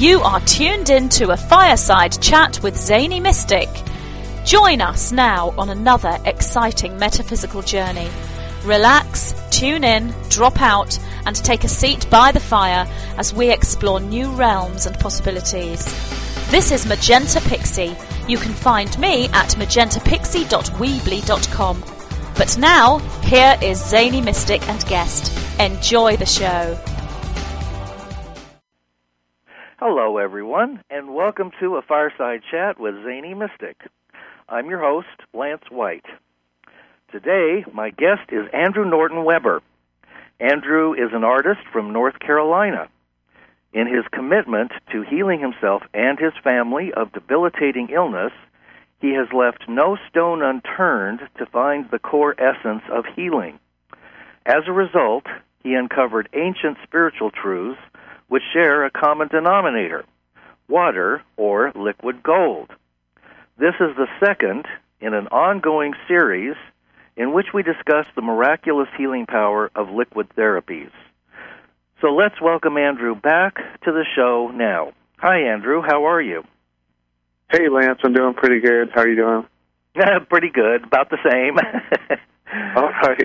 You are tuned in to a fireside chat with Zany Mystic. Join us now on another exciting metaphysical journey. Relax, tune in, drop out, and take a seat by the fire as we explore new realms and possibilities. This is Magenta Pixie. You can find me at magentapixie.weebly.com. But now, here is Zany Mystic and guest. Enjoy the show. Hello, everyone, and welcome to a fireside chat with Zany Mystic. I'm your host, Lance White. Today, my guest is Andrew Norton Weber. Andrew is an artist from North Carolina. In his commitment to healing himself and his family of debilitating illness, he has left no stone unturned to find the core essence of healing. As a result, he uncovered ancient spiritual truths which share a common denominator: water, or liquid gold. This is the second in an ongoing series in which we discuss the miraculous healing power of liquid therapies. So let's welcome Andrew back to the show now. Hi, Andrew. How are you? Hey, Lance. I'm doing pretty good. How are you doing? Pretty good. About the same. All right.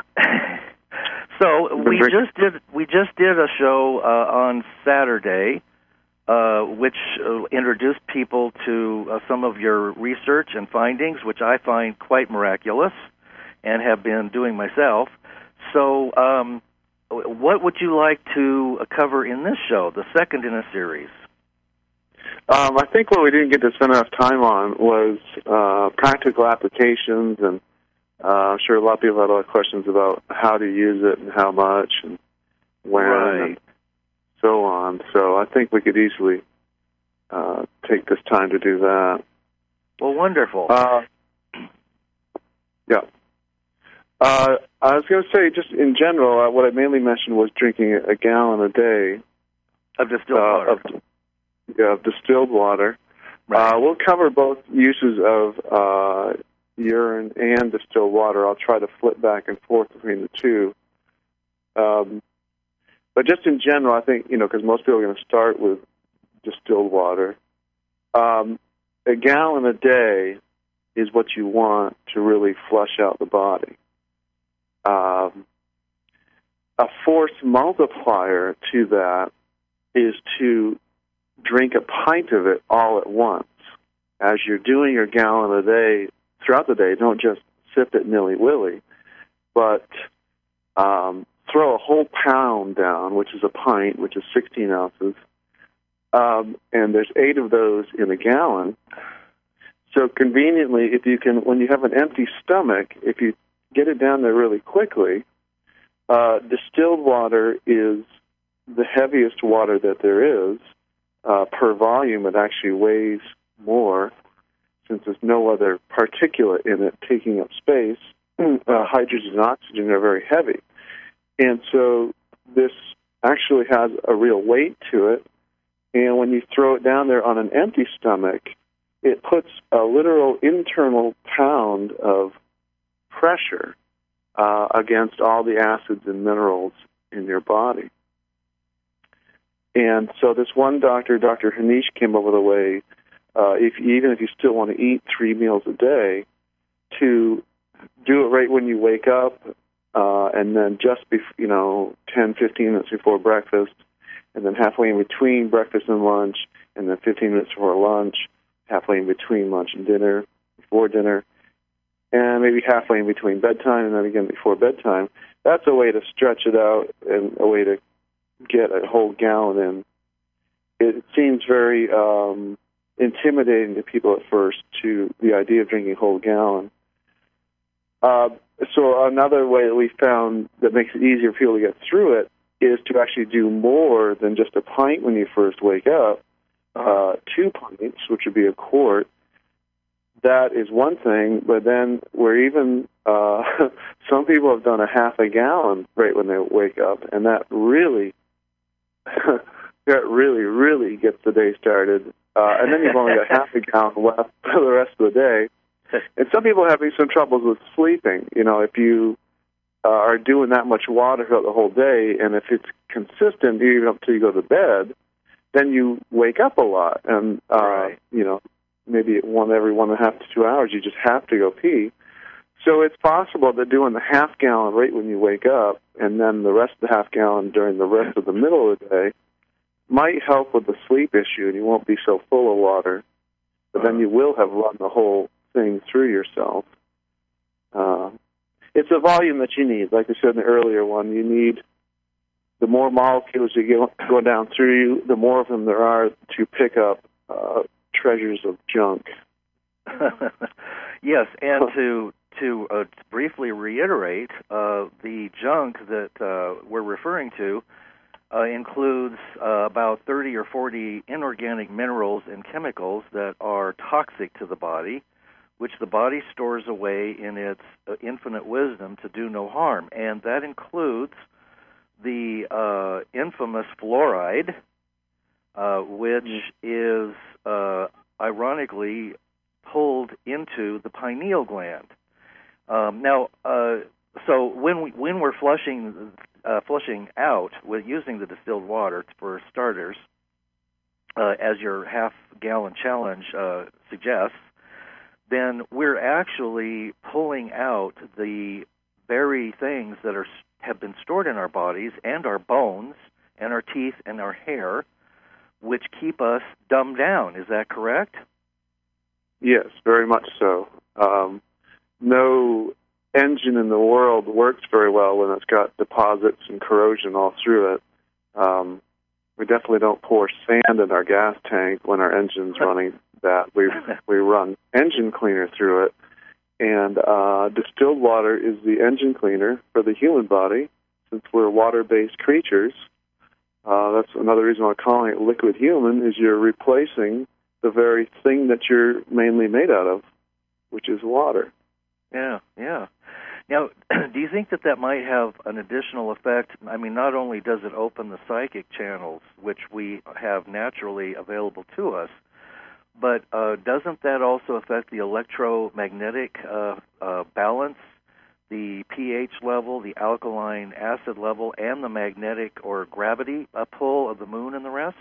So we just did a show on Saturday, which introduced people to some of your research and findings, which I find quite miraculous and have been doing myself. So what would you like to cover in this show, the second in a series? I think what we didn't get to spend enough time on was practical applications, and I'm sure a lot of people had a lot of questions about how to use it and how much and when and so on. So I think we could easily take this time to do that. Well, wonderful. Yeah. I was going to say, just in general, what I mainly mentioned was drinking a gallon a day of distilled water. Of distilled water. Right. We'll cover both uses of urine and distilled water. I'll try to flip back and forth between the two. But just in general, I think, because most people are going to start with distilled water, a gallon a day is what you want to really flush out the body. A force multiplier to that is to drink a pint of it all at once. As you're doing your gallon a day throughout the day, don't just sip it nilly-willy, but throw a whole pound down, which is a pint, which is 16 ounces, and there's 8 of those in a gallon. So conveniently, if you can, when you have an empty stomach, if you get it down there really quickly, distilled water is the heaviest water that there is. Per volume, it actually weighs more, since there's no other particulate in it taking up space. Hydrogen and oxygen are very heavy. And so this actually has a real weight to it. And when you throw it down there on an empty stomach, it puts a literal internal pound of pressure against all the acids and minerals in your body. And so this one doctor, Dr. Hanish, came up with a way, even if you still want to eat 3 meals a day, to do it right when you wake up, and then just 10, 15 minutes before breakfast, and then halfway in between breakfast and lunch, and then 15 minutes before lunch, halfway in between lunch and dinner, before dinner, and maybe halfway in between bedtime, and then again before bedtime. That's a way to stretch it out and a way to get a whole gallon in. It seems very intimidating to people at first, to the idea of drinking a whole gallon. So another way that we found that makes it easier for people to get through it is to actually do more than just a pint when you first wake up. 2 pints, which would be a quart. That is one thing, but then we're even, some people have done a half a gallon right when they wake up, and that really gets the day started. And then you've only got half a gallon left for the rest of the day. And some people are having some troubles with sleeping. If you are doing that much water throughout the whole day, and if it's consistent even up till you go to bed, then you wake up a lot, and Right. maybe every 1.5 to 2 hours, you just have to go pee. So it's possible that doing the half gallon right when you wake up, and then the rest of the half gallon during the rest of the middle of the day, might help with the sleep issue, and you won't be so full of water. But then you will have run the whole thing through yourself. It's a volume that you need. Like I said in the earlier one, you need the more molecules you go down through you, the more of them there are to pick up treasures of junk. Yes, and to briefly reiterate, the junk that we're referring to includes about 30 or 40 inorganic minerals and chemicals that are toxic to the body, which the body stores away in its infinite wisdom to do no harm. And that includes the infamous fluoride, which is ironically pulled into the pineal gland. So when we're flushing out with using the distilled water for starters, as your half-gallon challenge suggests, then we're actually pulling out the very things that have been stored in our bodies and our bones and our teeth and our hair, which keep us dumbed down. Is that correct? Yes, very much so. No engine in the world works very well when it's got deposits and corrosion all through it. We definitely don't pour sand in our gas tank when our engine's running that. We run engine cleaner through it. And distilled water is the engine cleaner for the human body. Since we're water-based creatures, that's another reason why I'm calling it liquid human, is you're replacing the very thing that you're mainly made out of, which is water. Yeah. Now, do you think that might have an additional effect? I mean, not only does it open the psychic channels, which we have naturally available to us, but doesn't that also affect the electromagnetic balance, the pH level, the alkaline acid level, and the magnetic or gravity pull of the moon and the rest?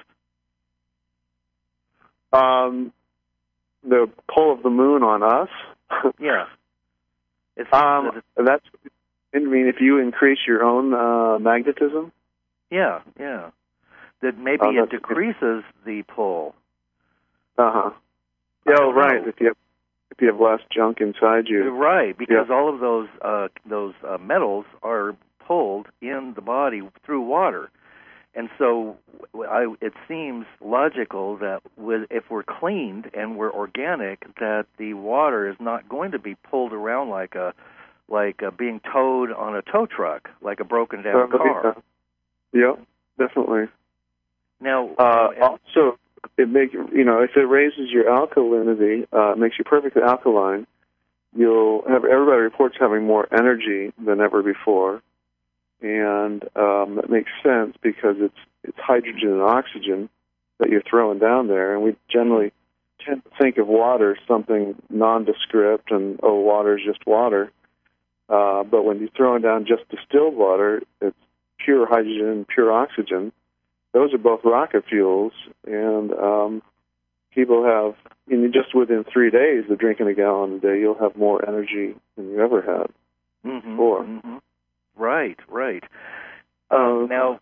The pull of the moon on us? Yeah. That's, I mean, if you increase your own magnetism? Yeah. That maybe it decreases the pull. Uh-huh. Yeah, right. If you have less junk inside you. Right, because all of those metals are pulled in the body through water. And so it seems logical that if we're cleaned and we're organic, that the water is not going to be pulled around like being towed on a tow truck, like a broken down car. Yeah, definitely. Now, also, if it raises your alkalinity, it makes you perfectly alkaline. You'll have everybody reports having more energy than ever before. And that makes sense because it's hydrogen and oxygen that you're throwing down there. And we generally tend to think of water as something nondescript and, water is just water. But when you're throwing down just distilled water, it's pure hydrogen, pure oxygen. Those are both rocket fuels. And people have, just within 3 days of drinking a gallon a day, you'll have more energy than you ever had before. Mm-hmm. Right. Now,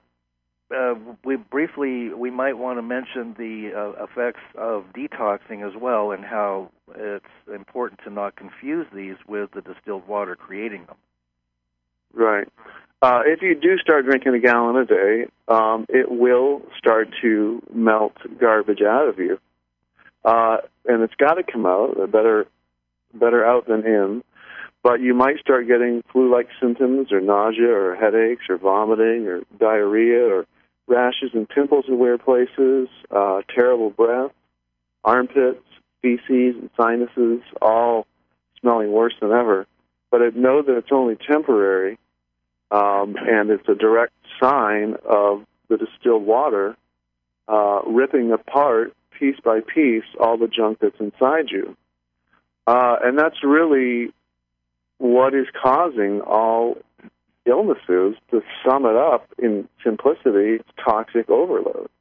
we might want to mention the effects of detoxing as well, and how it's important to not confuse these with the distilled water creating them. Right. If you do start drinking a gallon a day, it will start to melt garbage out of you, and it's got to come out. Better out than in. But you might start getting flu-like symptoms or nausea or headaches or vomiting or diarrhea or rashes and pimples in weird places, terrible breath, armpits, feces, and sinuses, all smelling worse than ever. But know that it's only temporary, and it's a direct sign of the distilled water ripping apart, piece by piece, all the junk that's inside you. And that's really what is causing all illnesses. To sum it up in simplicity, it's toxic overload.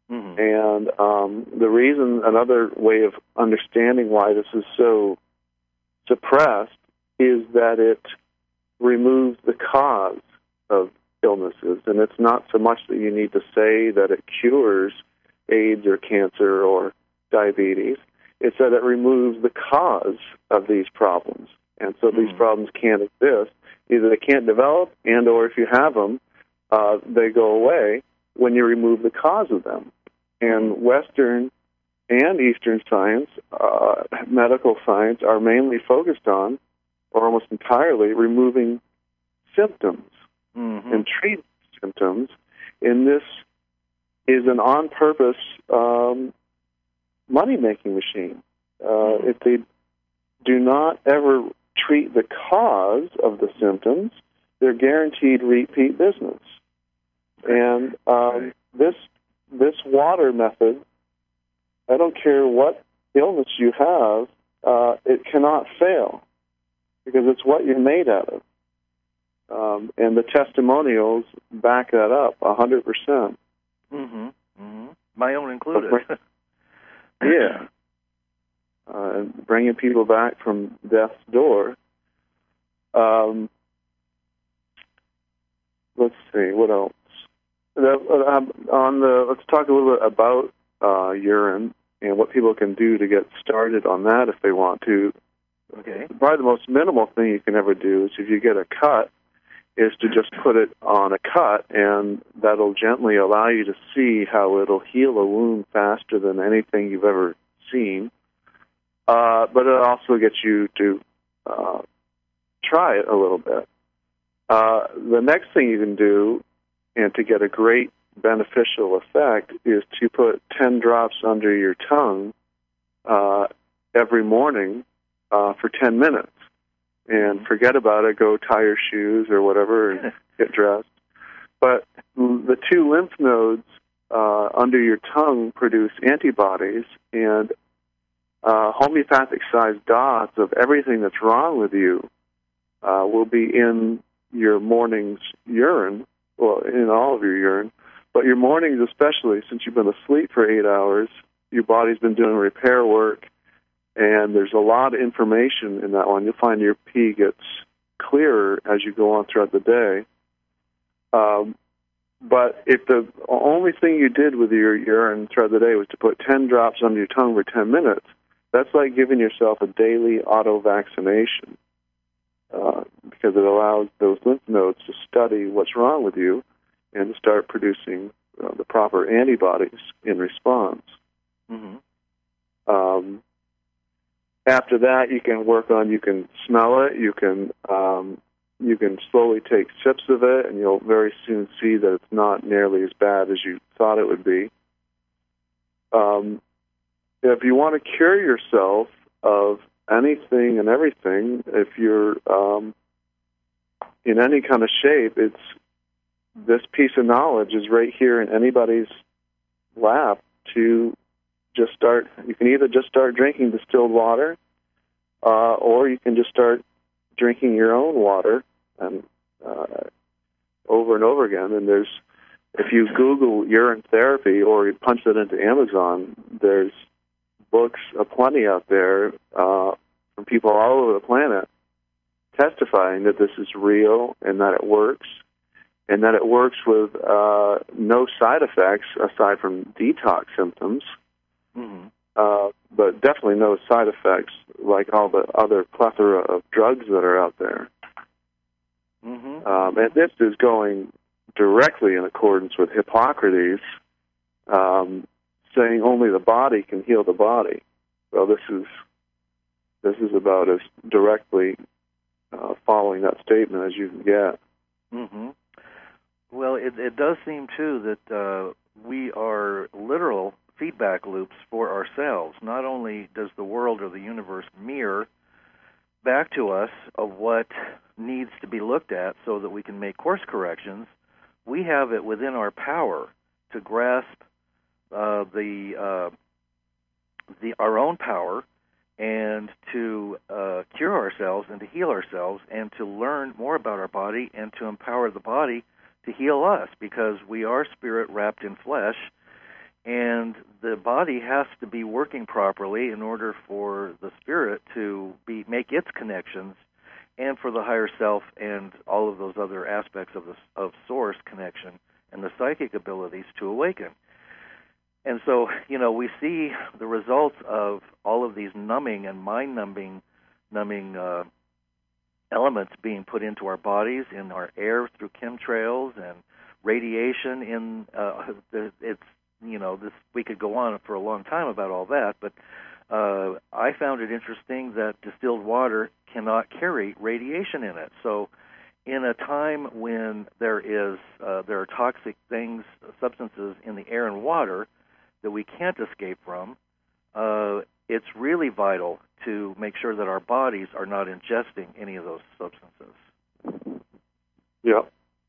Mm-hmm. And the reason, another way of understanding why this is so suppressed is that it removes the cause of illnesses. And it's not so much that you need to say that it cures AIDS or cancer or diabetes. It's that it removes the cause of these problems. And so these problems can't exist. Either they can't develop, and or if you have them, they go away when you remove the cause of them. And Western and Eastern science, medical science, are mainly focused on, or almost entirely, removing symptoms and treating symptoms. And this is an on-purpose money-making machine. If they do not ever treat the cause of the symptoms, they're guaranteed repeat business. And this water method, I don't care what illness you have, it cannot fail because it's what you're made out of. And the testimonials back that up 100%. Mm-hmm. Mm-hmm. My own included. Yeah. Bringing people back from death's door. Let's see, what else? Let's talk a little bit about urine and what people can do to get started on that if they want to. Okay. Probably the most minimal thing you can ever do is if you get a cut, is to just put it on a cut, and that'll gently allow you to see how it'll heal a wound faster than anything you've ever seen. But it also gets you to try it a little bit. The next thing you can do, and to get a great beneficial effect, is to put 10 drops under your tongue every morning for 10 minutes. And forget about it, go tie your shoes or whatever and get dressed. But the two lymph nodes under your tongue produce antibodies, and homeopathic-sized dots of everything that's wrong with you will be in your morning's urine, well, in all of your urine, but your mornings especially, since you've been asleep for 8 hours, your body's been doing repair work, and there's a lot of information in that one. You'll find your pee gets clearer as you go on throughout the day. But if the only thing you did with your urine throughout the day was to put 10 drops under your tongue for 10 minutes, that's like giving yourself a daily auto-vaccination because it allows those lymph nodes to study what's wrong with you and to start producing the proper antibodies in response. Mm-hmm. After that, you can work on, you can smell it, you can slowly take sips of it, and you'll very soon see that it's not nearly as bad as you thought it would be. If you want to cure yourself of anything and everything, if you're in any kind of shape, it's this piece of knowledge is right here in anybody's lap to just start. You can either just start drinking distilled water, or you can just start drinking your own water and over and over again. And if you Google urine therapy or you punch that into Amazon, there's books aplenty out there from people all over the planet testifying that this is real and that it works, and that it works with no side effects aside from detox symptoms. Mm-hmm. But definitely no side effects like all the other plethora of drugs that are out there. Mm-hmm. And this is going directly in accordance with Hippocrates, saying only the body can heal the body. So this is about as directly following that statement as you can get. Mm-hmm. Well, it does seem, too, that we are literal feedback loops for ourselves. Not only does the world or the universe mirror back to us of what needs to be looked at so that we can make course corrections, we have it within our power to grasp our own power and to cure ourselves and to heal ourselves and to learn more about our body and to empower the body to heal us, because we are spirit wrapped in flesh. And the body has to be working properly in order for the spirit to make its connections, and for the higher self and all of those other aspects of source connection and the psychic abilities to awaken. And so, we see the results of all of these numbing and mind-numbing elements being put into our bodies, in our air through chemtrails and radiation. We could go on for a long time about all that, but I found it interesting that distilled water cannot carry radiation in it. So in a time when there are toxic substances in the air and water that we can't escape from, it's really vital to make sure that our bodies are not ingesting any of those substances. Yeah.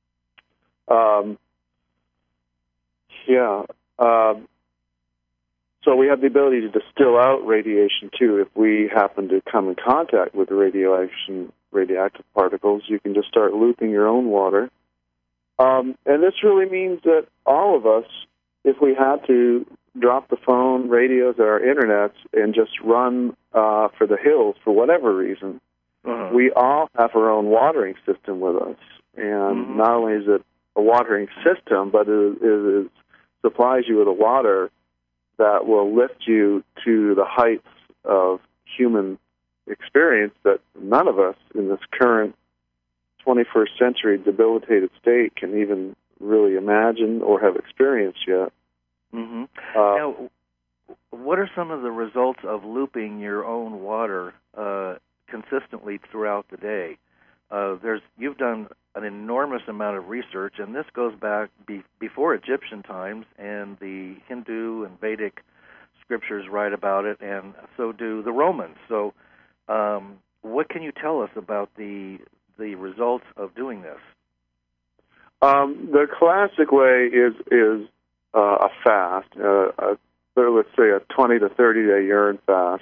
So we have the ability to distill out radiation, too. If we happen to come in contact with radioactive particles, you can just start looping your own water. And this really means that all of us, if we had to drop the phone, radios, or our internets, and just run for the hills for whatever reason, we all have our own watering system with us. And not only is it a watering system, but it supplies you with a water that will lift you to the heights of human experience that none of us in this current 21st century debilitated state can even really imagine or have experienced yet. Now, what are some of the results of looping your own water consistently throughout the day? You've done an enormous amount of research, and this goes back before Egyptian times, and the Hindu and Vedic scriptures write about it, and so do the Romans. So what can you tell us about the results of doing this? The classic way is a fast, let's say a 20 to 30-day urine fast.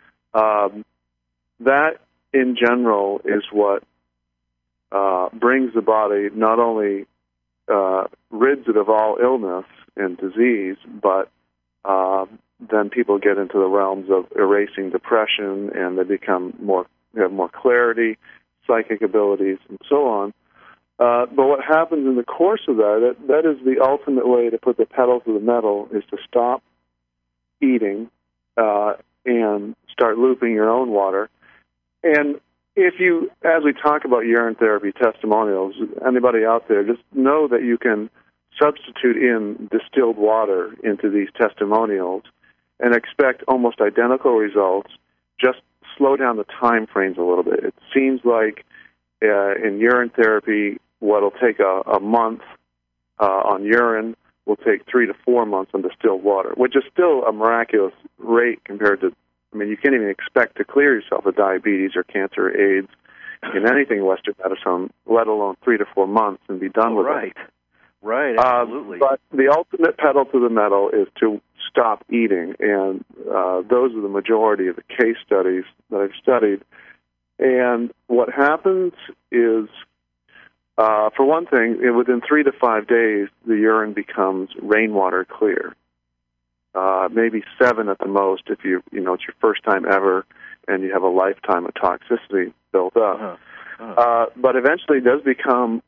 That, in general, is what brings the body, not only rids it of all illness and disease, but then people get into the realms of erasing depression, and they have more clarity, psychic abilities, and so on. But what happens in the course of that is the ultimate way to put the pedal to the metal, is to stop eating and start looping your own water. And if you, as we talk about urine therapy testimonials, anybody out there, just know that you can substitute in distilled water into these testimonials and expect almost identical results. Just slow down the time frames a little bit. It seems like in urine therapy, what'll take a month on urine will take 3 to 4 months on distilled water, which is still a miraculous rate compared to, you can't even expect to clear yourself of diabetes or cancer or AIDS in anything Western medicine, let alone 3 to 4 months and be done with it. Right, absolutely. But the ultimate pedal to the metal is to stop eating, and those are the majority of the case studies that I've studied. And what happens is, for one thing, within 3 to 5 days, the urine becomes rainwater clear. Maybe 7 at the most if it's your first time ever and you have a lifetime of toxicity built up. But eventually it does become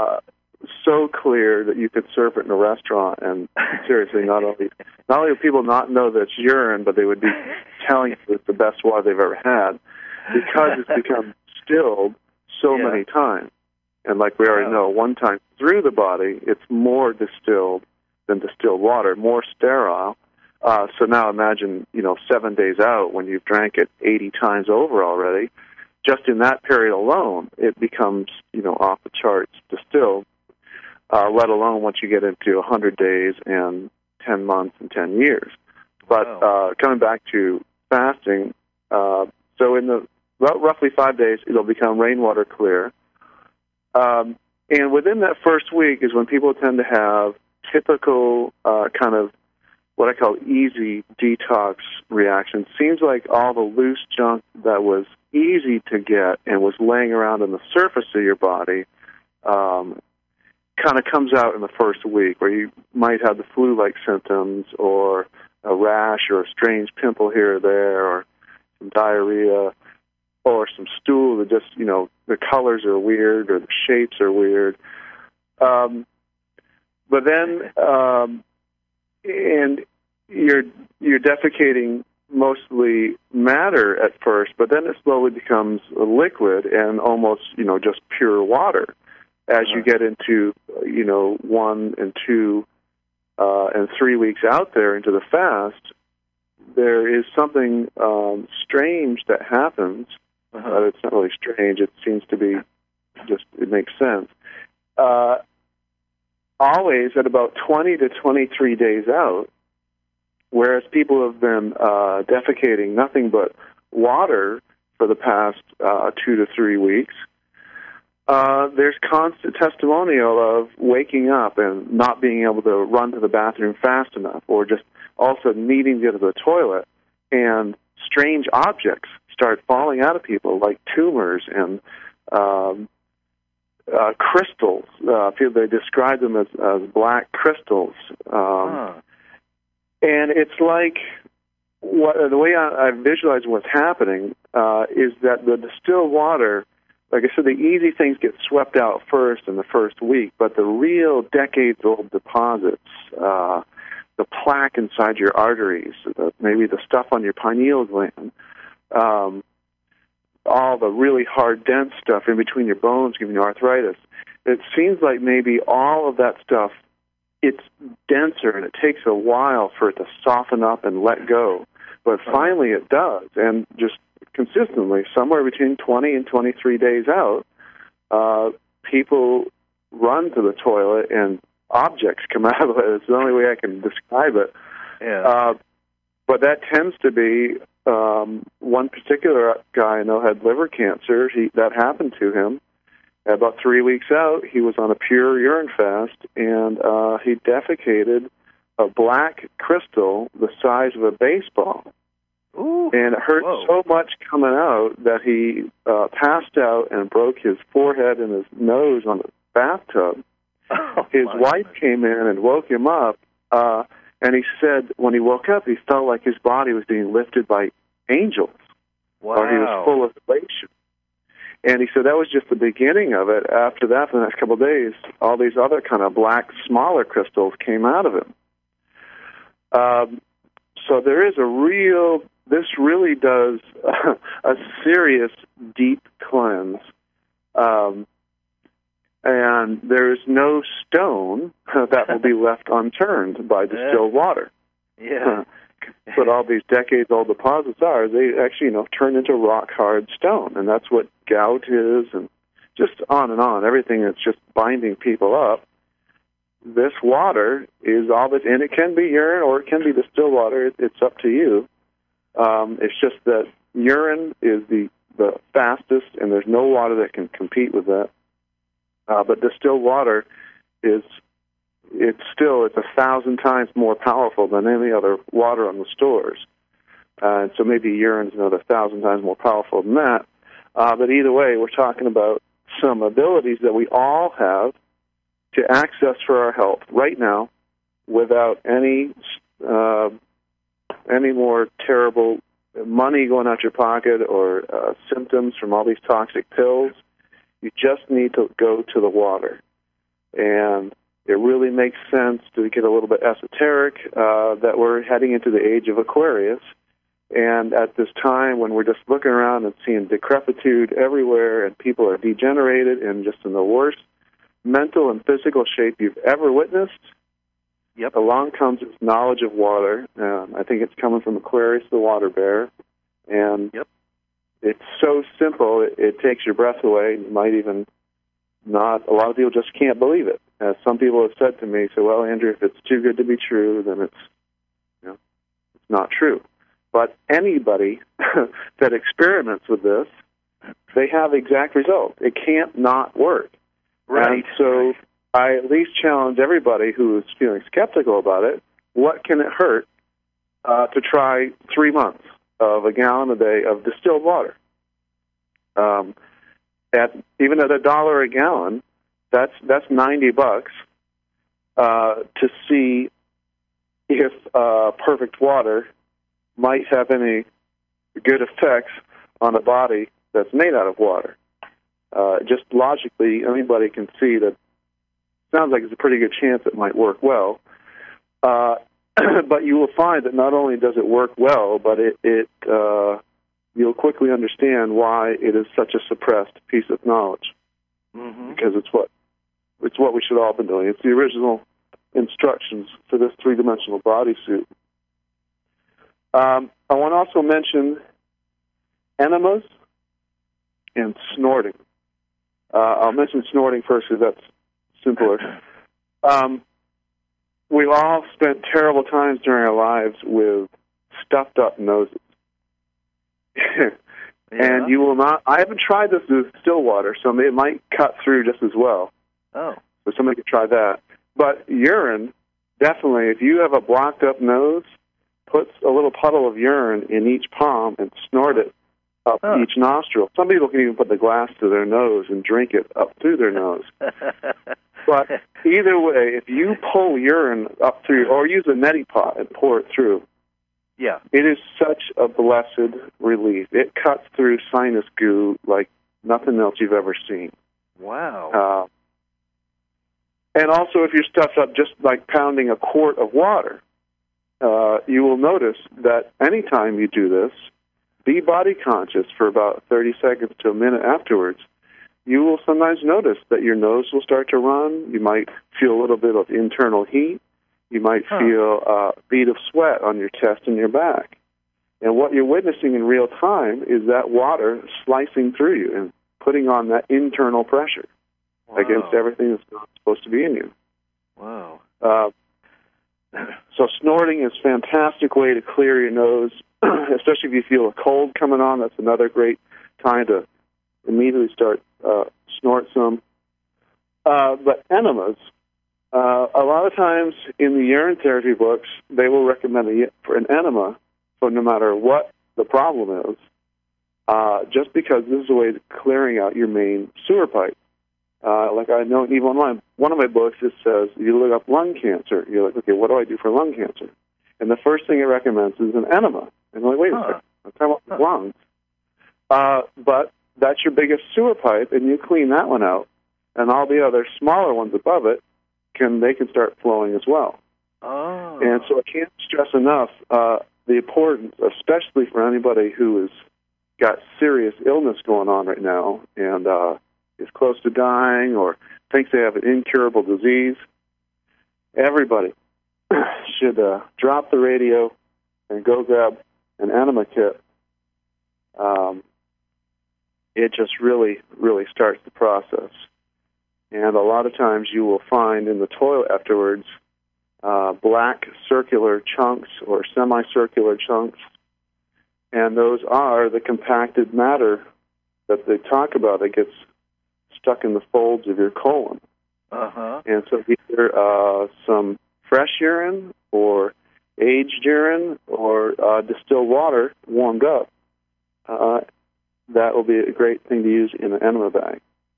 so clear that you could serve it in a restaurant, and seriously, not only do people not know that it's urine, but they would be telling you it's the best water they've ever had, because it's become distilled so many times. And like we already know, one time through the body, it's more distilled than distilled water, more sterile. So now imagine, 7 days out, when you've drank it 80 times over already, just in that period alone, it becomes, off the charts distilled, let alone once you get into 100 days and 10 months and 10 years. But coming back to fasting, so in the roughly 5 days, it'll become rainwater clear. And within that first week is when people tend to have typical kind of what I call easy detox reactions. Seems like all the loose junk that was easy to get and was laying around on the surface of your body kind of comes out in the first week, where you might have the flu-like symptoms, or a rash, or a strange pimple here or there, or some diarrhea, or some stool that just, the colors are weird, or the shapes are weird. But then, and you're defecating mostly matter at first, but then it slowly becomes a liquid and almost, just pure water. As you get into, 1 and 2 and 3 weeks out there into the fast, there is something strange that happens. It's not really strange. It seems to be it makes sense. Always at about 20 to 23 days out, whereas people have been defecating nothing but water for the past 2 to 3 weeks, there's constant testimonial of waking up and not being able to run to the bathroom fast enough, or just also needing to get to the toilet, and strange objects start falling out of people, like tumors and crystals. They describe them as black crystals. And it's like, the way I visualize what's happening is that the distilled water, like I said, the easy things get swept out first in the first week, but the real decades-old deposits, the plaque inside your arteries, maybe the stuff on your pineal gland, all the really hard, dense stuff in between your bones giving you arthritis, it seems like maybe all of that stuff, it's denser, and it takes a while for it to soften up and let go. But finally it does, and just consistently, somewhere between 20 and 23 days out, people run to the toilet and objects come out of it. It's the only way I can describe it. Yeah. But that tends to be, one particular guy I know had liver cancer. That happened to him. About 3 weeks out, he was on a pure urine fast, and he defecated a black crystal the size of a baseball. Ooh, and it hurt so much coming out that he passed out and broke his forehead and his nose on the bathtub. His wife came in and woke him up, and he said when he woke up, he felt like his body was being lifted by angels, or he was full of elation. And he said that was just the beginning of it. After that, for the next couple of days, all these other kind of black, smaller crystals came out of him. So there is this really does a serious, deep cleanse. And there is no stone that will be left unturned by distilled water. Yeah. But all these decades-old deposits are, they actually, turn into rock-hard stone. And that's what gout is, and just on and on. Everything that's just binding people up. This water is all that, and it can be urine or it can be distilled water. It's up to you. It's just that urine is the fastest, and there's no water that can compete with that. But distilled water it's 1,000 times more powerful than any other water on the stores. And so maybe urine's another 1,000 times more powerful than that. But either way, we're talking about some abilities that we all have to access for our health right now without any more terrible money going out your pocket or symptoms from all these toxic pills. You just need to go to the water. And it really makes sense to get a little bit esoteric that we're heading into the age of Aquarius. And at this time when we're just looking around and seeing decrepitude everywhere and people are degenerated and just in the worst mental and physical shape you've ever witnessed, along comes this knowledge of water. I think it's coming from Aquarius, the water bear. And it's so simple, it takes your breath away. You might even not, a lot of people just can't believe it. Some people have said to me, well, Andrew, if it's too good to be true, then it's not true. But anybody that experiments with this, they have the exact result. It can't not work. Right. And so I at least challenge everybody who is feeling skeptical about it, what can it hurt to try 3 months of a gallon a day of distilled water? Even at $1 a gallon, That's $90 to see if perfect water might have any good effects on a body that's made out of water. Just logically, anybody can see that. Sounds like it's a pretty good chance it might work well. But you will find that not only does it work well, but you'll quickly understand why it is such a suppressed piece of knowledge. Mm-hmm. Because it's what we should all be doing. It's the original instructions for this three-dimensional bodysuit. I want to also mention enemas and snorting. I'll mention snorting first because that's simpler. We've all spent terrible times during our lives with stuffed up noses. And you will not, I haven't tried this with still water, so it might cut through just as well. Oh. So somebody could try that. But urine, definitely, if you have a blocked up nose, put a little puddle of urine in each palm and snort it up each nostril. Some people can even put the glass to their nose and drink it up through their nose. But either way, if you pull urine up through, or use a neti pot and pour it through, it is such a blessed relief. It cuts through sinus goo like nothing else you've ever seen. Wow. And also, if you're stuffed up just like pounding a quart of water, you will notice that anytime you do this, be body conscious for about 30 seconds to a minute afterwards, you will sometimes notice that your nose will start to run. You might feel a little bit of internal heat. You might feel a bead of sweat on your chest and your back. And what you're witnessing in real time is that water slicing through you and putting on that internal pressure against everything that's not supposed to be in you. Wow. So snorting is a fantastic way to clear your nose, especially if you feel a cold coming on. That's another great time to immediately start snort some. But enemas, a lot of times in the urine therapy books, they will recommend for an enema, so no matter what the problem is, just because this is a way of clearing out your main sewer pipe. Like I know in one of my books, it says, you look up lung cancer. You're like, okay, what do I do for lung cancer? And the first thing it recommends is an enema. And I'm like, wait a second, I'm talking about lungs. But that's your biggest sewer pipe, and you clean that one out, and all the other smaller ones above it, they can start flowing as well. Oh. And so I can't stress enough the importance, especially for anybody who has got serious illness going on right now and is close to dying or thinks they have an incurable disease. Everybody should drop the radio and go grab an enema kit. It just really, really starts the process. And a lot of times you will find in the toilet afterwards black circular chunks or semicircular chunks, and those are the compacted matter that they talk about that gets stuck in the folds of your colon. And so either some fresh urine or aged urine or distilled water warmed up, that will be a great thing to use in an enema bag.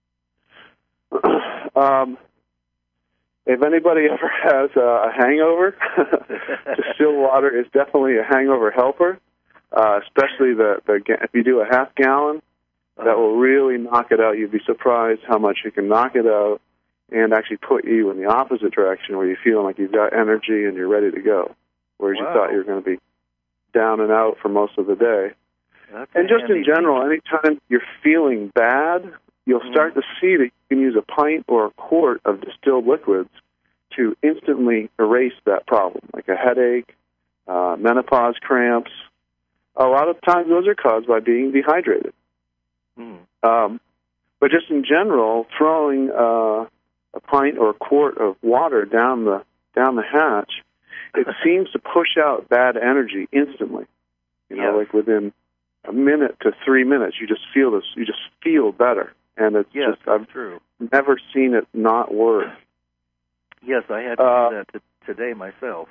If anybody ever has a hangover, distilled water is definitely a hangover helper, especially if you do a half gallon, that will really knock it out. You'd be surprised how much it can knock it out and actually put you in the opposite direction where you're feeling like you've got energy and you're ready to go, whereas you thought you were going to be down and out for most of the day. And just in general, anytime you're feeling bad, you'll start to see that you can use a pint or a quart of distilled liquids to instantly erase that problem, like a headache, menopause cramps. A lot of times those are caused by being dehydrated. But just in general, throwing a pint or a quart of water down the hatch, it seems to push out bad energy instantly. Like within a minute to 3 minutes, you just feel this. You just feel better, and it's I've never seen it not work. Yes, I had to do that today myself.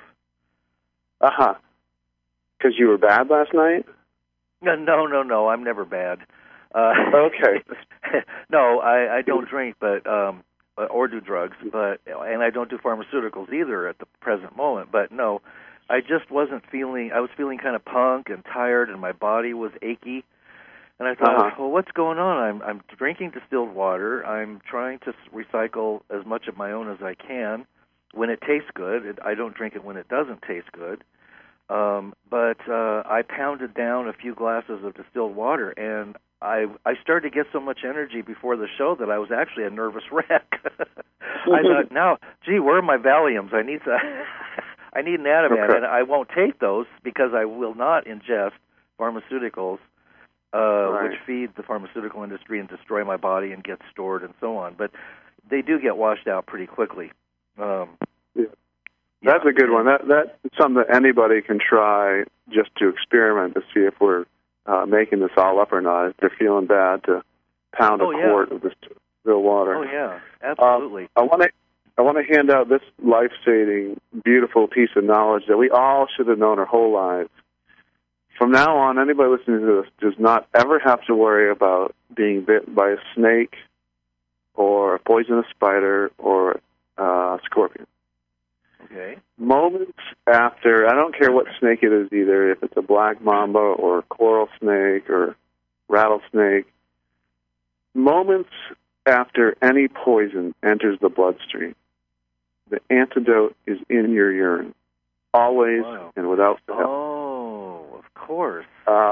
Because you were bad last night? No. I'm never bad. Okay. No, I don't drink, but or do drugs, and I don't do pharmaceuticals either at the present moment. But no, I just wasn't feeling. I was feeling kind of punk and tired, and my body was achy. And I thought, well, what's going on? I'm drinking distilled water. I'm trying to recycle as much of my own as I can when it tastes good. I don't drink it when it doesn't taste good. But I pounded down a few glasses of distilled water, and I started to get so much energy before the show that I was actually a nervous wreck. I thought, now, gee, where are my Valiums? I need an Ativan, and I won't take those because I will not ingest pharmaceuticals. Which feed the pharmaceutical industry and destroy my body and get stored and so on. But they do get washed out pretty quickly. That's a good one. That's something that anybody can try just to experiment to see if we're making this all up or not. If they're feeling bad, to pound a quart of distilled water. Oh, yeah, absolutely. I want to hand out this life-saving, beautiful piece of knowledge that we all should have known our whole lives. From now on, anybody listening to this does not ever have to worry about being bit by a snake or a poisonous spider or a scorpion. Okay. Moments after, I don't care what snake it is either, if it's a black mamba or a coral snake or rattlesnake, moments after any poison enters the bloodstream, the antidote is in your urine, always and without fail. Of course.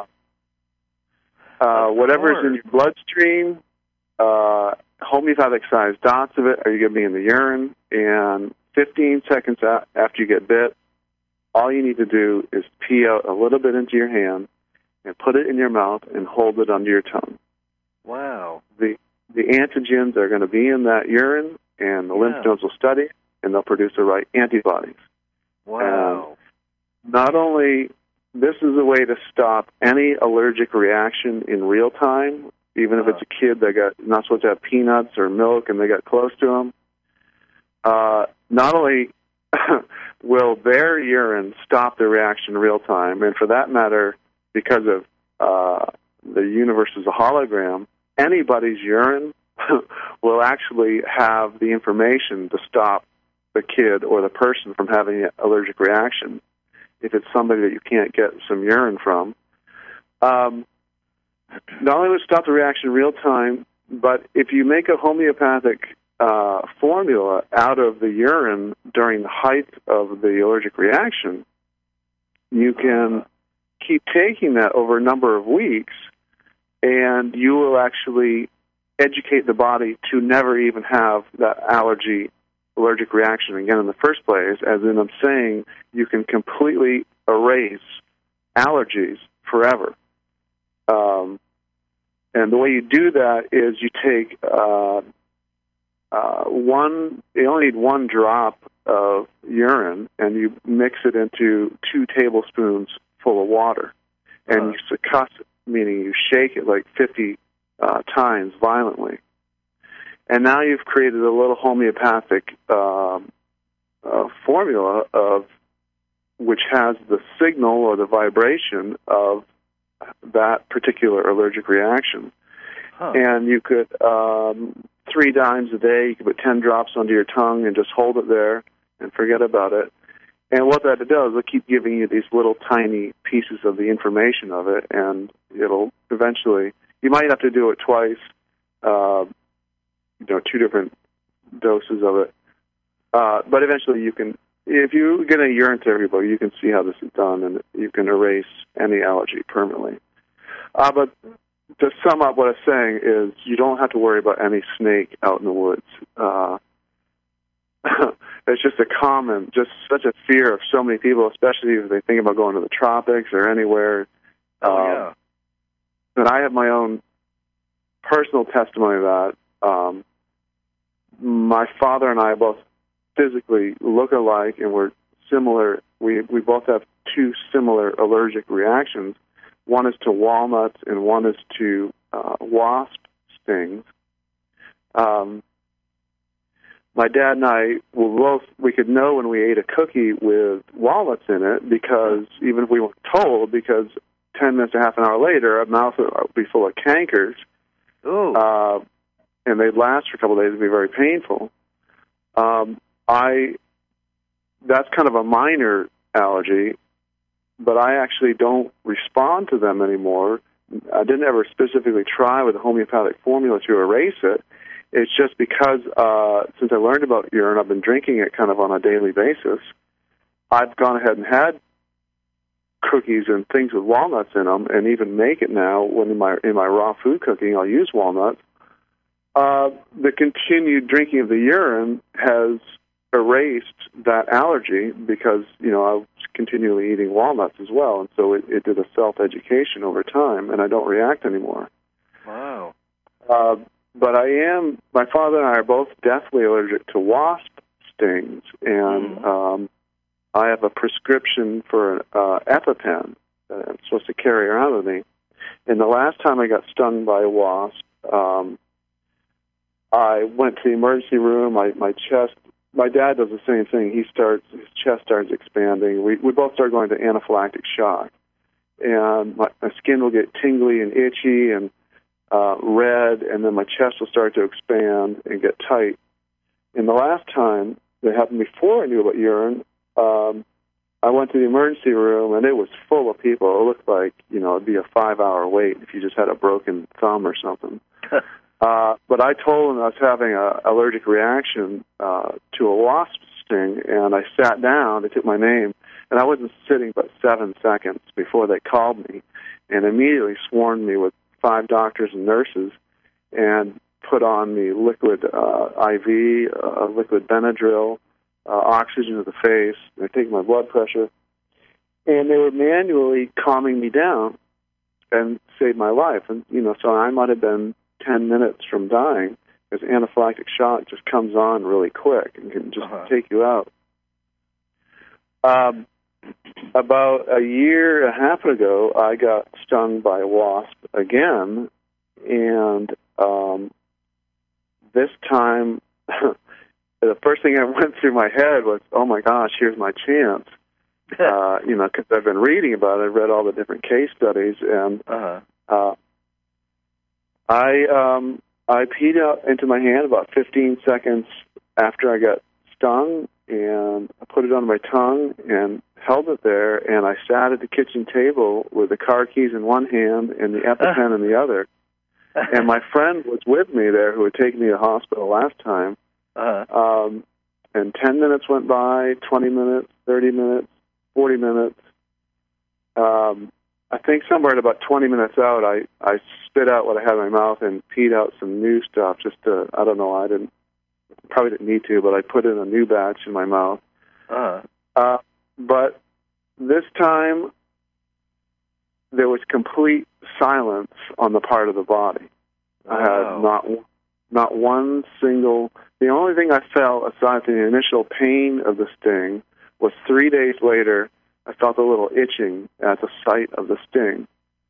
Whatever's in your bloodstream, homeopathic-sized dots of it are going to be in the urine, and 15 seconds after you get bit, all you need to do is pee out a little bit into your hand and put it in your mouth and hold it under your tongue. Wow. The antigens are going to be in that urine, and the lymph nodes will study, and they'll produce the right antibodies. Wow. Not only... This is a way to stop any allergic reaction in real time, even if it's a kid that got not supposed to have peanuts or milk and they got close to them. Not only will their urine stop the reaction in real time, and for that matter, because of the universe is a hologram, anybody's urine will actually have the information to stop the kid or the person from having an allergic reaction. If it's somebody that you can't get some urine from. Not only will it stop the reaction in real time, but if you make a homeopathic formula out of the urine during the height of the allergic reaction, you can keep taking that over a number of weeks, and you will actually educate the body to never even have that allergic reaction again in the first place, as in I'm saying you can completely erase allergies forever. And the way you do that is you take you only need one drop of urine, and you mix it into 2 tablespoons full of water. And you succuss it, meaning you shake it like 50 times violently. And now you've created a little homeopathic formula which has the signal or the vibration of that particular allergic reaction. And you could, 3 times a day, you could put 10 drops under your tongue and just hold it there and forget about it. And what that does, it'll keep giving you these little tiny pieces of the information of it, and it'll eventually, you might have to do it twice, 2 different doses of it. But eventually you can, if you get a urine therapy book, you can see how this is done, and you can erase any allergy permanently. But to sum up, what I'm saying is you don't have to worry about any snake out in the woods. It's just such a fear of so many people, especially if they think about going to the tropics or anywhere. And I have my own personal testimony of that. My father and I both physically look alike, and we're similar. We both have 2 similar allergic reactions. One is to walnuts, and one is to wasp stings. My dad and I we could know when we ate a cookie with walnuts in it, because even if we weren't told, because 10 minutes or half an hour later, our mouth would be full of cankers. and they'd last for a couple of days and be very painful. That's kind of a minor allergy, but I actually don't respond to them anymore. I didn't ever specifically try with a homeopathic formula to erase it. It's just because since I learned about urine, I've been drinking it kind of on a daily basis. I've gone ahead and had cookies and things with walnuts in them, and even make it now when in my raw food cooking, I'll use walnuts. The continued drinking of the urine has erased that allergy because, I was continually eating walnuts as well, and so it did a self-education over time, and I don't react anymore. Wow. But my father and I are both deathly allergic to wasp stings, and I have a prescription for an EpiPen that I'm supposed to carry around with me. And the last time I got stung by a wasp, I went to the emergency room. My dad does the same thing. His chest starts expanding. We both start going to anaphylactic shock. And my skin will get tingly and itchy and red, and then my chest will start to expand and get tight. And the last time that happened before I knew about urine, I went to the emergency room, and it was full of people. It looked like, it'd be a 5-hour wait if you just had a broken thumb or something. But I told them I was having an allergic reaction to a wasp sting, and I sat down. They took my name, and I wasn't sitting but 7 seconds before they called me and immediately swarmed me with 5 doctors and nurses and put on the liquid IV, liquid Benadryl, oxygen to the face. They're taking my blood pressure. And they were manually calming me down and saved my life. And, so I might have been 10 minutes from dying, because anaphylactic shock just comes on really quick and can just take you out. About a year and a half ago, I got stung by a wasp again, and this time the first thing that went through my head was, oh my gosh, here's my chance. Because I've been reading about it. I've read all the different case studies, and I peed out into my hand about 15 seconds after I got stung, and I put it on my tongue and held it there, and I sat at the kitchen table with the car keys in one hand and the EpiPen in the other. And my friend was with me there who had taken me to the hospital last time. And 10 minutes went by, 20 minutes, 30 minutes, 40 minutes. I think somewhere at about 20 minutes out, I spit out what I had in my mouth and peed out some new stuff just to, I don't know, probably didn't need to, but I put in a new batch in my mouth. But this time, there was complete silence on the part of the body. Wow. I had not one single... The only thing I felt, aside from the initial pain of the sting, was 3 days later, I felt a little itching at the site of the sting.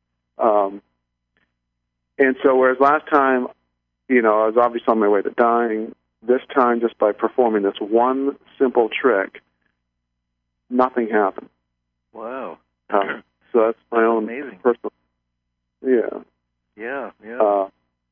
And so whereas last time, I was obviously on my way to dying, this time just by performing this one simple trick, nothing happened. Wow. So that's my own amazing. Personal... Yeah. Yeah.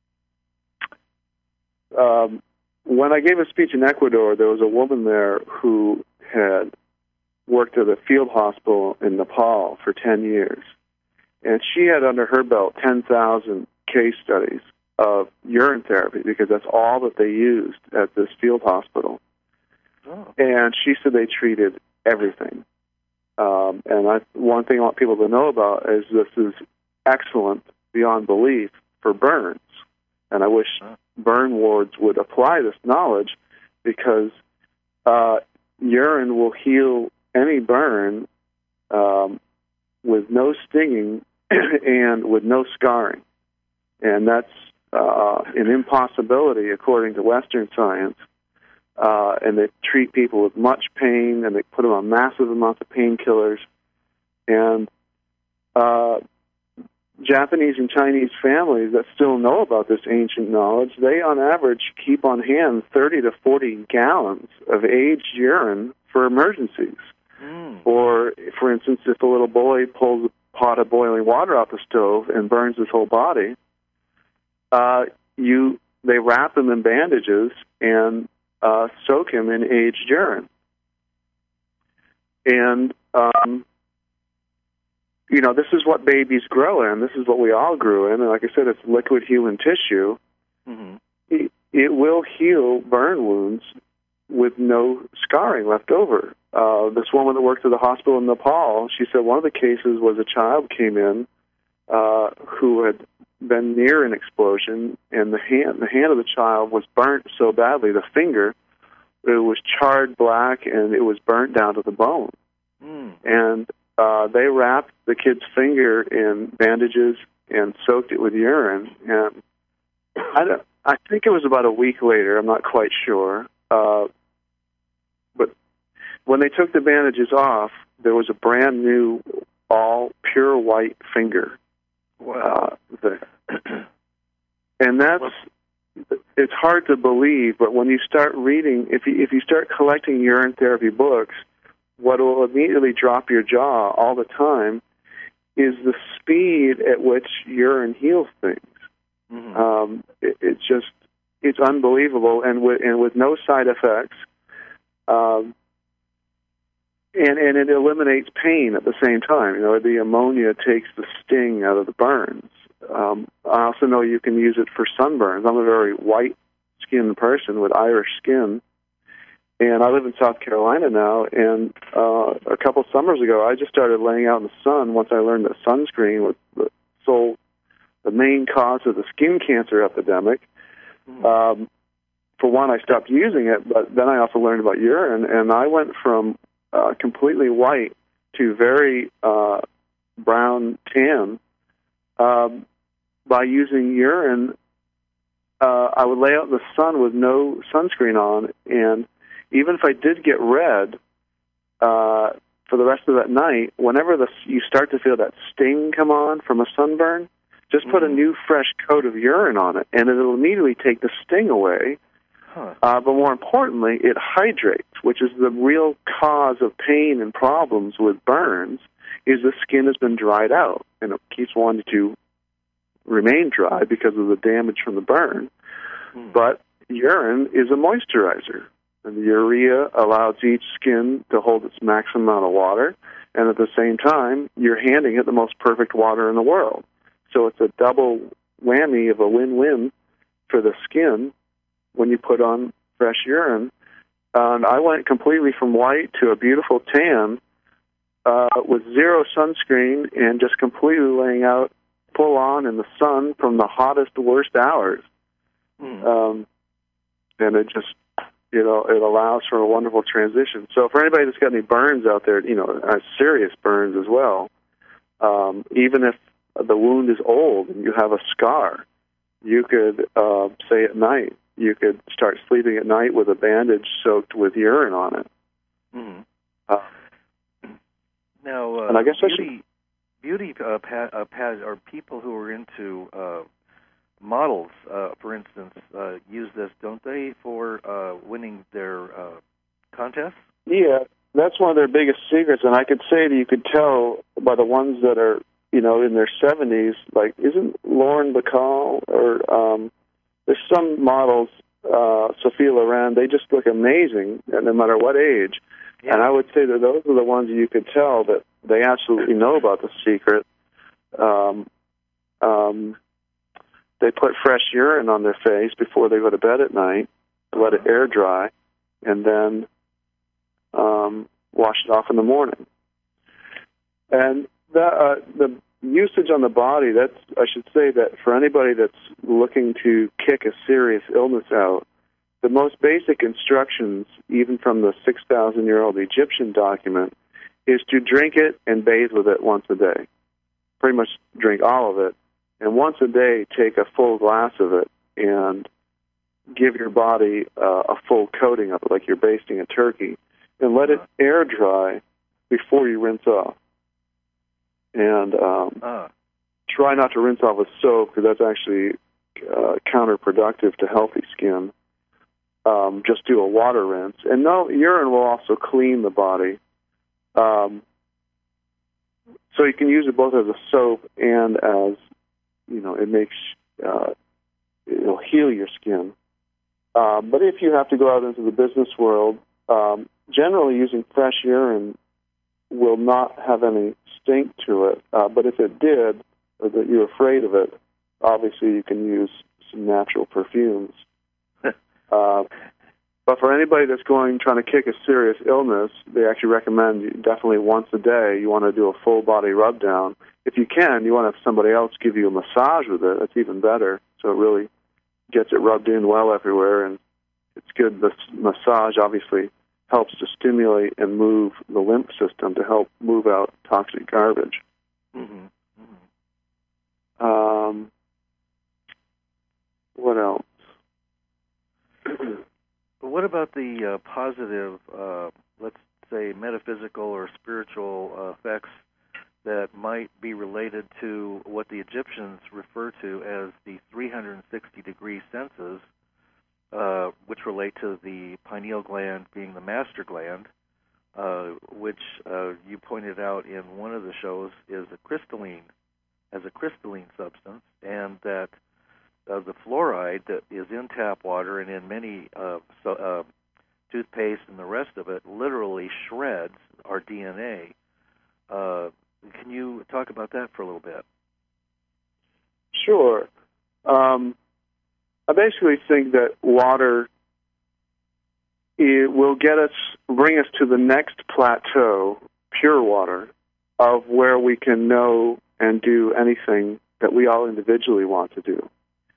When I gave a speech in Ecuador, there was a woman there who had worked at a field hospital in Nepal for 10 years. And she had under her belt 10,000 case studies of urine therapy, because that's all that they used at this field hospital. Oh. And she said they treated everything. One thing I want people to know about is this is excellent beyond belief for burns. And I wish burn wards would apply this knowledge, because urine will heal any burn with no stinging and with no scarring. And that's an impossibility according to Western science. And they treat people with much pain, and they put them on massive amounts of painkillers. And Japanese and Chinese families that still know about this ancient knowledge, they on average keep on hand 30 to 40 gallons of aged urine for emergencies. Or, for instance, if a little boy pulls a pot of boiling water off the stove and burns his whole body, you they wrap him in bandages and soak him in aged urine. And, this is what babies grow in. This is what we all grew in. And like I said, it's liquid human tissue. Mm-hmm. It will heal burn wounds with no scarring left over. This woman that worked at the hospital in Nepal, she said one of the cases was a child came in who had been near an explosion, and the hand of the child was burnt so badly, the finger, it was charred black, and it was burnt down to the bone. Mm. And they wrapped the kid's finger in bandages and soaked it with urine. And I think it was about a week later, I'm not quite sure, but when they took the bandages off, there was a brand new, all pure white finger. Wow. And it's hard to believe, but when you start reading, if you start collecting urine therapy books, what will immediately drop your jaw all the time is the speed at which urine heals things. Mm-hmm. It's unbelievable, and with no side effects, and it eliminates pain at the same time. The ammonia takes the sting out of the burns. I also know you can use it for sunburns. I'm a very white-skinned person with Irish skin, and I live in South Carolina now, and a couple summers ago, I just started laying out in the sun once I learned that sunscreen was the main cause of the skin cancer epidemic. Mm-hmm. For one, I stopped using it, but then I also learned about urine, and I went from completely white to very brown tan by using urine. I would lay out in the sun with no sunscreen on, and even if I did get red for the rest of that night, whenever you start to feel that sting come on from a sunburn, just put a new fresh coat of urine on it, and it'll immediately take the sting away. Huh. But more importantly, it hydrates, which is the real cause of pain and problems with burns, is the skin has been dried out, and it keeps wanting to remain dry because of the damage from the burn. But urine is a moisturizer, and the urea allows each skin to hold its maximum amount of water, and at the same time, you're handing it the most perfect water in the world. So it's a double whammy of a win-win for the skin when you put on fresh urine. And I went completely from white to a beautiful tan with zero sunscreen and just completely laying out full on in the sun from the hottest, worst hours. And it just, it allows for a wonderful transition. So for anybody that's got any burns out there, serious burns as well, even if the wound is old and you have a scar, you could, say at night, you could start sleeping at night with a bandage soaked with urine on it. Mm-hmm. Now, and I guess beauty or people who are into models, for instance, use this, don't they, for winning their contests? Yeah, that's one of their biggest secrets, and I could say that you could tell by the ones that are, in their 70s, like, isn't Lauren Bacall, or there's some models, Sophia Loren, they just look amazing, no matter what age. Yeah. And I would say that those are the ones you could tell that they absolutely know about the secret. They put fresh urine on their face before they go to bed at night, let it air dry, and then wash it off in the morning. And the usage on the body, I should say that for anybody that's looking to kick a serious illness out, the most basic instructions, even from the 6,000-year-old Egyptian document, is to drink it and bathe with it once a day. Pretty much drink all of it. And once a day, take a full glass of it and give your body a full coating of it, like you're basting a turkey, and let it air dry before you rinse off. And try not to rinse off with soap, because that's actually counterproductive to healthy skin. Just do a water rinse. And urine will also clean the body. So you can use it both as a soap and as, it it'll heal your skin. But if you have to go out into the business world, generally using fresh urine will not have any stink to it. But if it did, or that you're afraid of it, obviously you can use some natural perfumes. But for anybody that's trying to kick a serious illness, they actually recommend you definitely once a day you want to do a full body rub down. If you can, you want to have somebody else give you a massage with it. That's even better. So it really gets it rubbed in well everywhere, and it's good. The massage obviously helps to stimulate and move the lymph system to help move out toxic garbage. Mm-hmm. Mm-hmm. What else? But what about the positive, let's say, metaphysical or spiritual effects that might be related to what the Egyptians refer to as the 360-degree senses, which relate to the pineal gland being the master gland, which you pointed out in one of the shows is a crystalline substance, and that the fluoride that is in tap water and in many toothpaste and the rest of it literally shreds our DNA. Can you talk about that for a little bit? Sure. I basically think that water will bring us to the next plateau, pure water, of where we can know and do anything that we all individually want to do.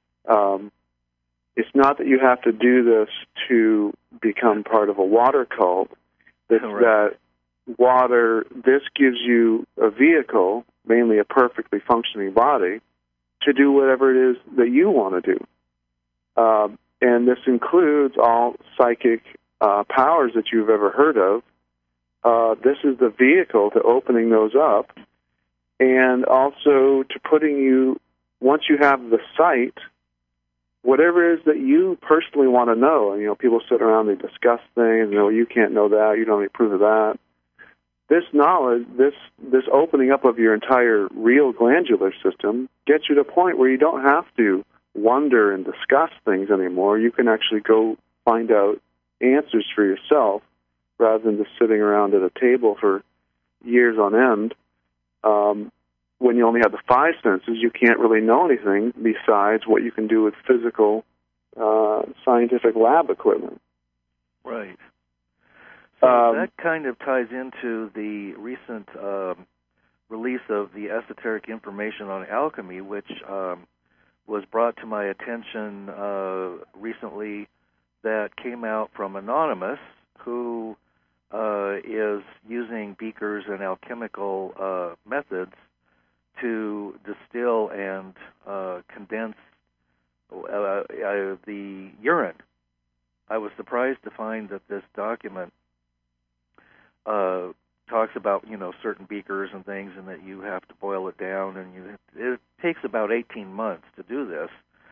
It's not that you have to do this to become part of a water cult. It's that water, this gives you a vehicle, mainly a perfectly functioning body, to do whatever it is that you want to do. And this includes all psychic powers that you've ever heard of. This is the vehicle to opening those up, and also to putting you, once you have the sight, whatever it is that you personally want to know. And, people sit around, they discuss things, you can't know that, you don't have any proof of that. This knowledge, this opening up of your entire real glandular system gets you to a point where you don't have to wonder and discuss things anymore. You can actually go find out answers for yourself rather than just sitting around at a table for years on end. When you only have the five senses, you can't really know anything besides what you can do with physical, scientific lab equipment. Right. So that kind of ties into the recent release of the esoteric information on alchemy, which was brought to my attention recently, that came out from Anonymous, who is using beakers and alchemical methods to distill and condense the urine. I was surprised to find that this document talks about, certain beakers and things, and that you have to boil it down, and it takes about 18 months to do this.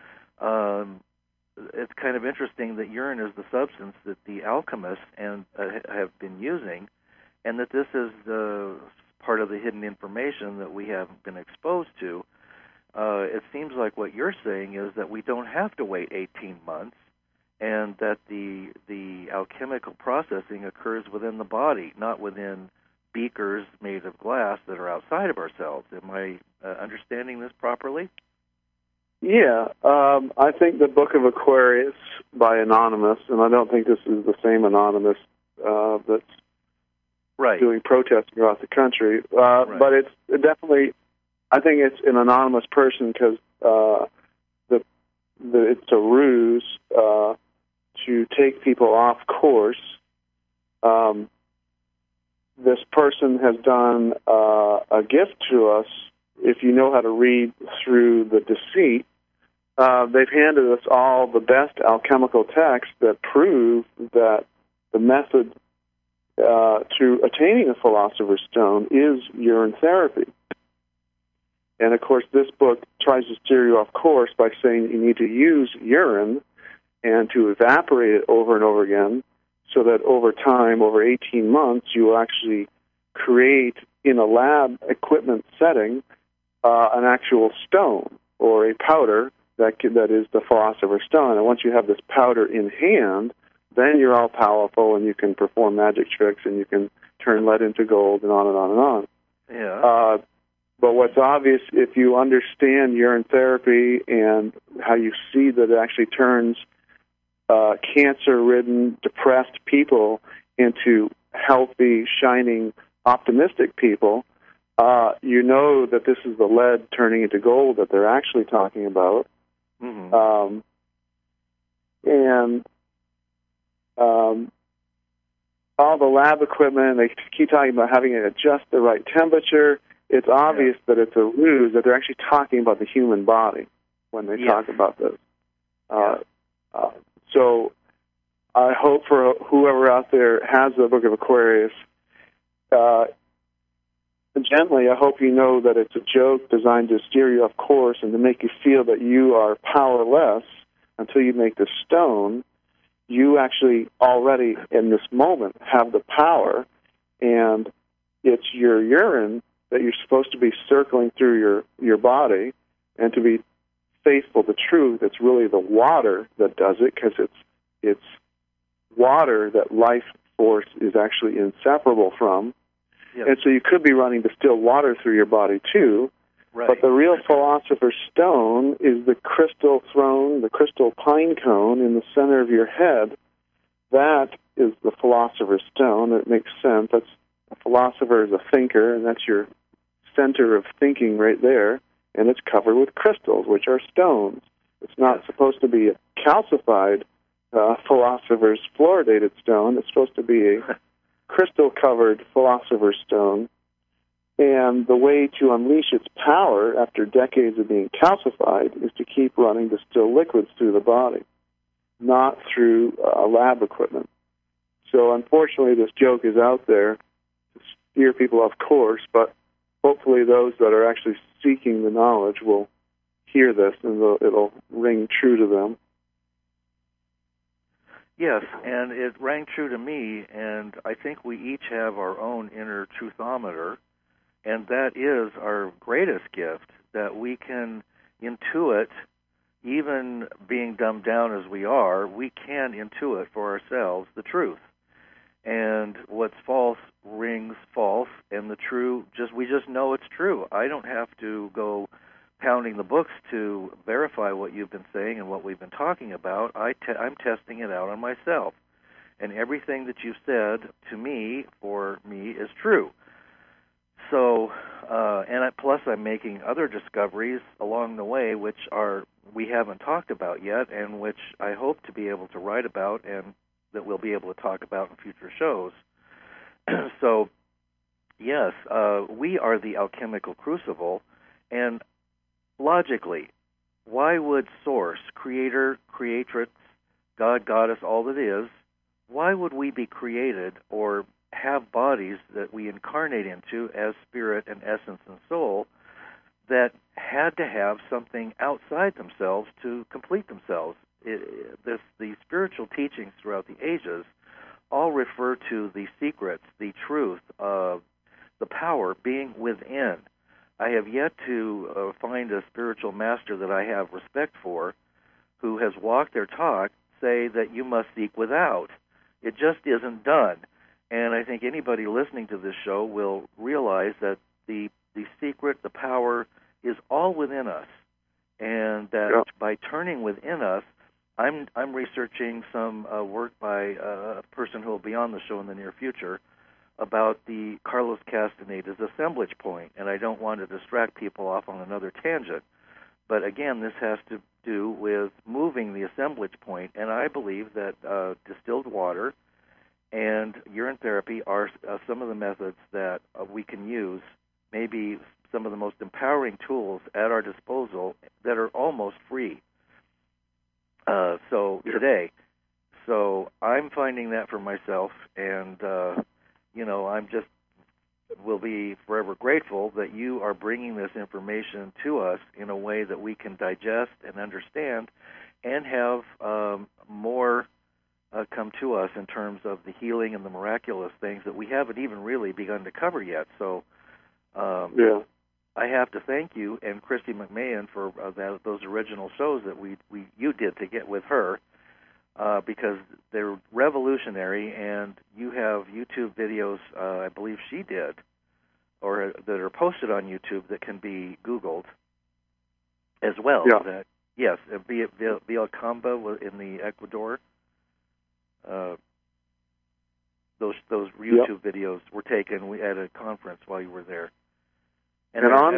It's kind of interesting that urine is the substance that the alchemists have been using, and that this is part of the hidden information that we haven't been exposed to. It seems like what you're saying is that we don't have to wait 18 months, and that the alchemical processing occurs within the body, not within beakers made of glass that are outside of ourselves. Am I understanding this properly? Yeah, I think the Book of Aquarius by Anonymous, and I don't think this is the same Anonymous that's doing protesting across the country, but it's definitely, I think it's an anonymous person because it's a ruse to take people off course. This person has done a gift to us. If you know how to read through the deceit, they've handed us all the best alchemical texts that prove that the method to attaining a philosopher's stone is urine therapy. And, of course, this book tries to steer you off course by saying you need to use urine and to evaporate it over and over again so that over time, over 18 months, you will actually create, in a lab equipment setting, an actual stone or a powder that is the Philosopher's Stone. And once you have this powder in hand, then you're all powerful and you can perform magic tricks and you can turn lead into gold and on and on and on. Yeah. But what's obvious, if you understand urine therapy and how you see that it actually turns cancer-ridden, depressed people into healthy, shining, optimistic people, you know that this is the lead turning into gold that they're actually talking about. Mm-hmm. And all the lab equipment, they keep talking about having it at just the right temperature. It's obvious that it's a ruse, that they're actually talking about the human body when they talk about this. So I hope for whoever out there has the Book of Aquarius, gently, I hope you know that it's a joke designed to steer you off course and to make you feel that you are powerless until you make the stone. You actually already, in this moment, have the power, and it's your urine that you're supposed to be circling through your body, and to be faithful to truth, it's really the water that does it, because it's water that life force is actually inseparable from. Yep. And so you could be running distilled water through your body too. Right. But the real Philosopher's Stone is the crystal throne, the crystal pine cone in the center of your head. That is the Philosopher's Stone. It makes sense. That's a philosopher is a thinker, and that's your center of thinking right there. And it's covered with crystals, which are stones. It's not supposed to be a calcified philosopher's fluoridated stone. It's supposed to be a crystal-covered Philosopher's Stone. And the way to unleash its power after decades of being calcified is to keep running distilled liquids through the body, not through lab equipment. So unfortunately, this joke is out there to steer people off course, but hopefully those that are actually seeking the knowledge will hear this and it'll ring true to them. Yes, and it rang true to me, and I think we each have our own inner truthometer, and that is our greatest gift, that we can intuit, even being dumbed down as we are, we can intuit for ourselves the truth. And what's false rings false, and the true, we just know it's true. I don't have to go pounding the books to verify what you've been saying and what we've been talking about. I'm testing it out on myself. And everything that you've said to me, for me, is true. So, plus I'm making other discoveries along the way, which we haven't talked about yet, and which I hope to be able to write about, and that we'll be able to talk about in future shows. So, yes, we are the alchemical crucible, and logically, why would Source, Creator, Creatrix, God, Goddess, all that is, why would we be created or have bodies that we incarnate into as spirit and essence and soul that had to have something outside themselves to complete themselves? The spiritual teachings throughout the ages all refer to the secrets, the truth of the power being within. I have yet to find a spiritual master that I have respect for who has walked their talk say that you must seek without. It just isn't done. And I think anybody listening to this show will realize that the secret, the power, is all within us. And that by turning within us, I'm researching some work by a person who will be on the show in the near future about the Carlos Castaneda's assemblage point, and I don't want to distract people off on another tangent. But again, this has to do with moving the assemblage point, and I believe that distilled water and urine therapy are some of the methods that we can use, maybe some of the most empowering tools at our disposal that are almost free. Today. So I'm finding that for myself, and I'm just will be forever grateful that you are bringing this information to us in a way that we can digest and understand and have more come to us in terms of the healing and the miraculous things that we haven't even really begun to cover yet. So, I have to thank you and Christy McMahon for those original shows that you did to get with her, because they're revolutionary, and you have YouTube videos, I believe she did, or that are posted on YouTube that can be Googled as well. Yeah. Yes, Vilcabamba in the Ecuador. Those YouTube videos were taken at a conference while you were there. And on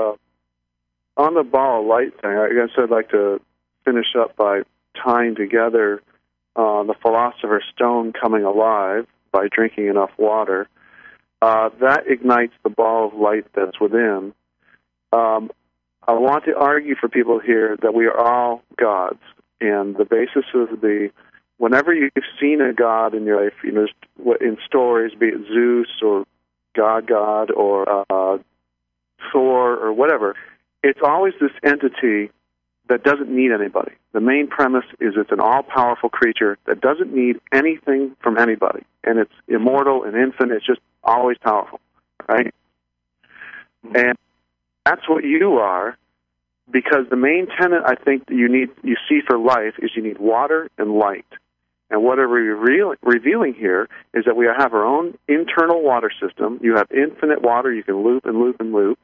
the ball of light thing, I guess I'd like to finish up by tying together the Philosopher's Stone coming alive by drinking enough water. That ignites the ball of light that's within. I want to argue for people here that we are all gods, and the basis of whenever you've seen a god in your life, in stories, be it Zeus or God or Thor or whatever, it's always this entity that doesn't need anybody. The main premise is it's an all-powerful creature that doesn't need anything from anybody, and it's immortal and infinite. It's just always powerful, right? And that's what you are, because the main tenet I think that you see for life is you need water and light. And what we're revealing here is that we have our own internal water system. You have infinite water. You can loop and loop and loop.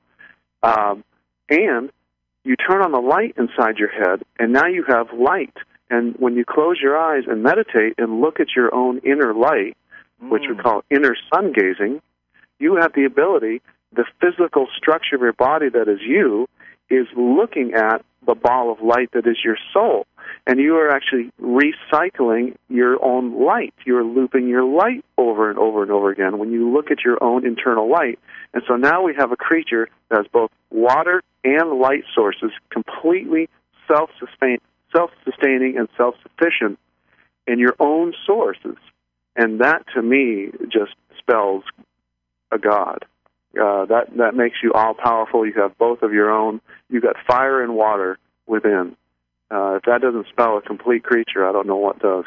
And you turn on the light inside your head, and now you have light. And when you close your eyes and meditate and look at your own inner light, which we call inner sun gazing, you have the ability, the physical structure of your body that is you is looking at the ball of light that is your soul. And you are actually recycling your own light. You're looping your light over and over and over again when you look at your own internal light. And so now we have a creature that has both water and light sources, completely self-sustaining and self-sufficient in your own sources. And that, to me, just spells a god. That makes you all-powerful. You have both of your own. You've got fire and water within. If that doesn't spell a complete creature, I don't know what does.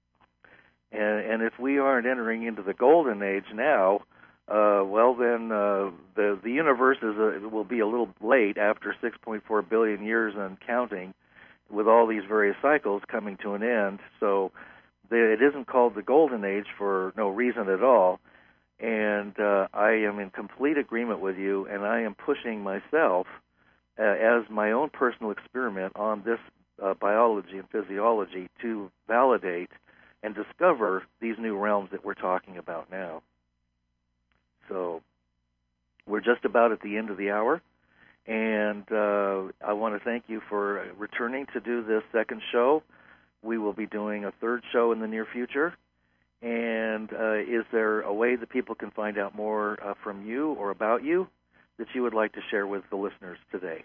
And if we aren't entering into the golden age now, then the universe will be a little late after 6.4 billion years and counting, with all these various cycles coming to an end. So it isn't called the golden age for no reason at all. And I am in complete agreement with you, and I am pushing myself as my own personal experiment on this biology and physiology to validate and discover these new realms that we're talking about now. So we're just about at the end of the hour, and I want to thank you for returning to do this second show. We will be doing a third show in the near future. And is there a way that people can find out more from you or about you that you would like to share with the listeners today?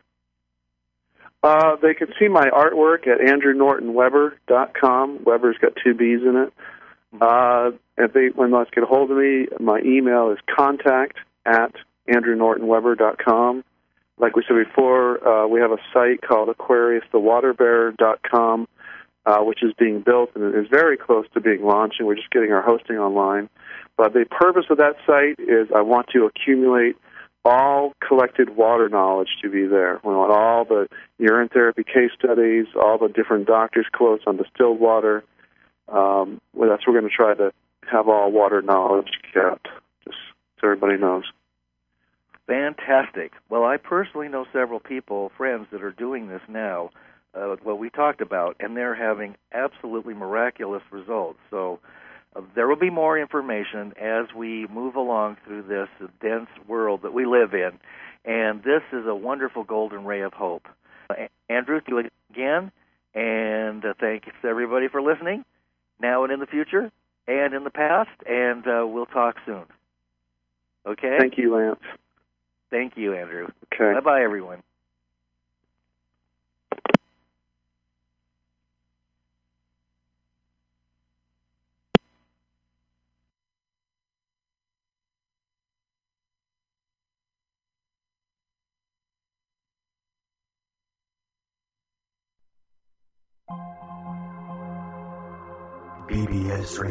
They can see my artwork at AndrewNortonWeber.com. Weber's got 2 B's in it. If they want to get a hold of me, my email is contact@AndrewNortonWeber.com. Like we said before, we have a site called AquariusTheWaterBear.com, which is being built and is very close to being launched, and we're just getting our hosting online. But the purpose of that site is I want to accumulate all collected water knowledge to be there. We want all the urine therapy case studies, all the different doctors' quotes on distilled water. That's what we're going to try to have all water knowledge kept, just so everybody knows. Fantastic. Well, I personally know several people, friends, that are doing this now, what we talked about, and they're having absolutely miraculous results. So there will be more information as we move along through this dense world that we live in, and this is a wonderful golden ray of hope. Andrew, thank you again, and thanks everybody for listening, now and in the future, and in the past, and we'll talk soon. Okay? Thank you, Lance. Thank you, Andrew. Okay. Bye-bye, everyone. BBS Radio.